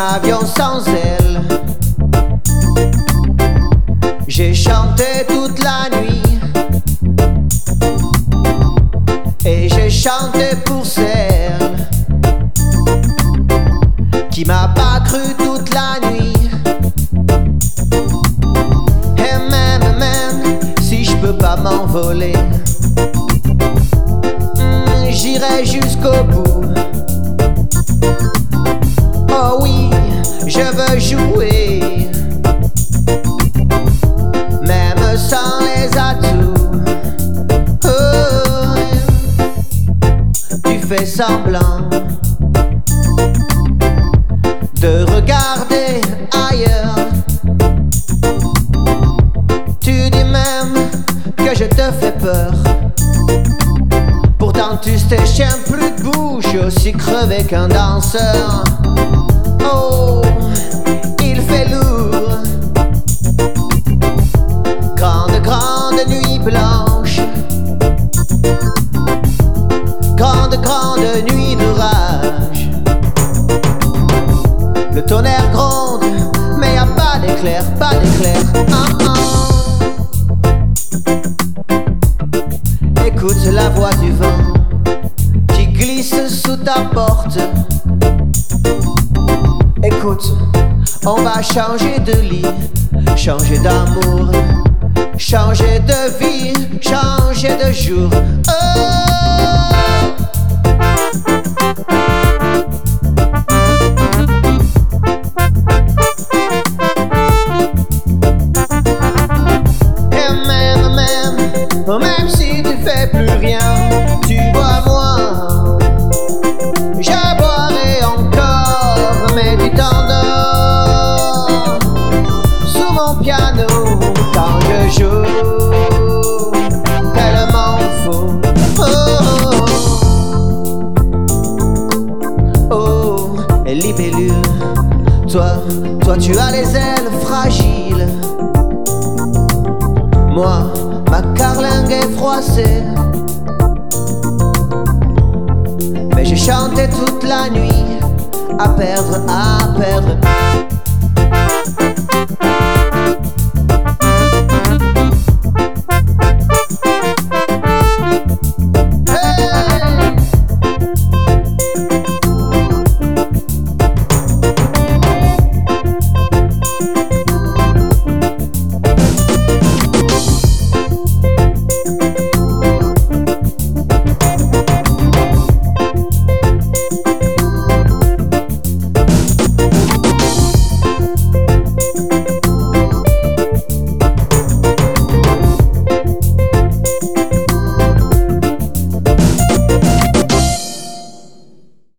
avion sans aile. J'ai chanté toute la nuit et j'ai chanté pour celle qui m'a pas cru toute la nuit. Et même si je peux pas m'envoler, j'irai jusqu'au bout. Oh oui, je veux jouer, même sans les atouts. Oh, tu fais semblant de regarder ailleurs. Tu dis même que je te fais peur. Pourtant tu t'échèmes plus de bouche, aussi crevé qu'un danseur. Oh, il fait lourd. Grande nuit blanche, grande nuit d'orage. Le tonnerre gronde, mais y a pas d'éclair, pas d'éclair. Écoute la voix du vent qui glisse sous ta porte. Écoute, on va changer de lit, changer d'amour, changer de vie, changer de jour. Même si tu fais plus rien, tu bois moins, je boirai encore, mais tu t'endors sous mon piano quand je joue tellement faux. Oh, libellule, toi tu as les ailes fragiles. Moi, ma carlingue est froissée, mais j'ai chanté toute la nuit à perdre